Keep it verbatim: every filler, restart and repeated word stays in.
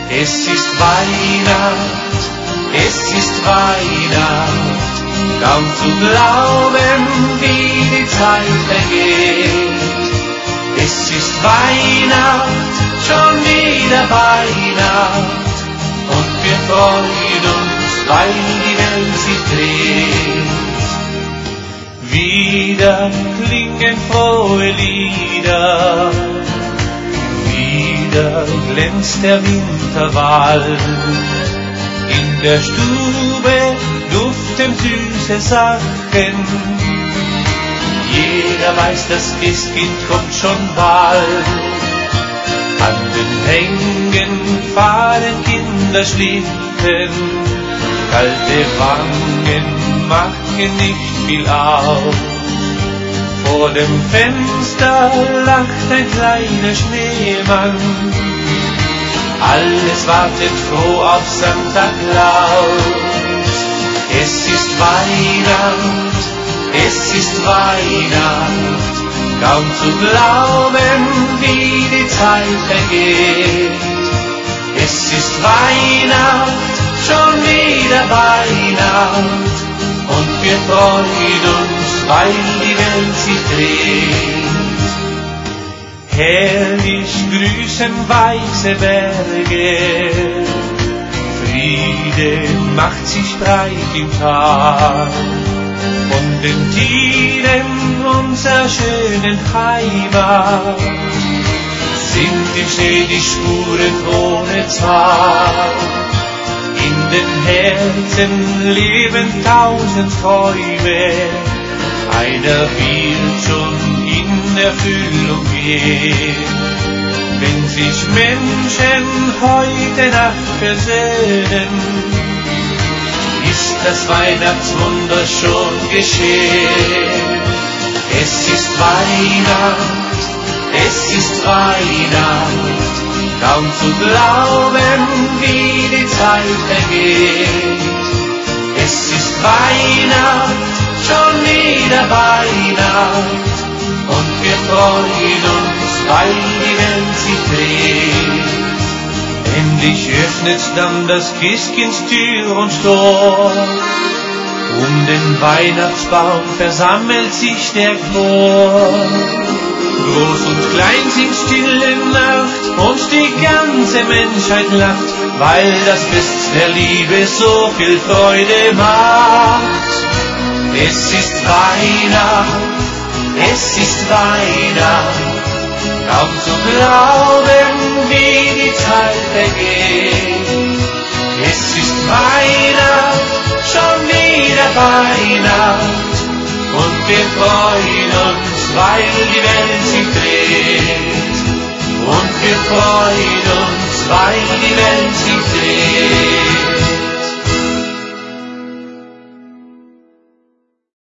Es ist Weihnacht, es ist Weihnacht, kaum zu glauben, wie die Zeit vergeht. Es ist Weihnacht, schon wieder Weihnacht, und wir freuen uns, weil die Welt sich dreht. Wieder klingen frohe Lieder, wieder glänzt der Winterwald. In der Stube duften süße Sachen, jeder weiß, das Christkind kommt schon bald. An den Hängen fahren Kinderschlitten, kalte Wangen machen nicht viel aus. Vor dem Fenster lacht ein kleiner Schneemann, alles wartet froh auf Santa Claus. Es ist Weihnacht, es ist Weihnacht, kaum zu glauben, wie die Zeit vergeht. Es ist Weihnacht, schon wieder Weihnacht, und wir freuen uns, weil die Welt sich dreht. Herrlich grüßen weiße Berge, Friede macht sich breit im Tal. Von den Tieren unserer schönen Heimat sind im Schnee die Spuren ohne Zahl. In den Herzen leben tausend Träume, einer wird schon in Erfüllung gehen. Wenn sich Menschen heute Nacht versöhnen, ist das Weihnachtswunder schon geschehen. Es ist Weihnacht, es ist Weihnacht, kaum zu glauben, wie die Zeit vergeht. Es ist Weihnacht, schon wieder Weihnacht, und wir freuen uns, weil die Welt sich dreht. Endlich öffnet dann das Christkinds Tür und Tor, um den Weihnachtsbaum versammelt sich der Chor. Groß und klein singt stille Nacht, und die ganze Menschheit lacht, weil das Fest der Liebe so viel Freude macht. Es ist Weihnacht, es ist Weihnacht, kaum zu glauben, wie die Zeit vergeht. Es ist Weihnacht, schon wieder Weihnacht, und wir freuen uns, weil die Welt sich dreht. Und wir freuen uns, weil die Welt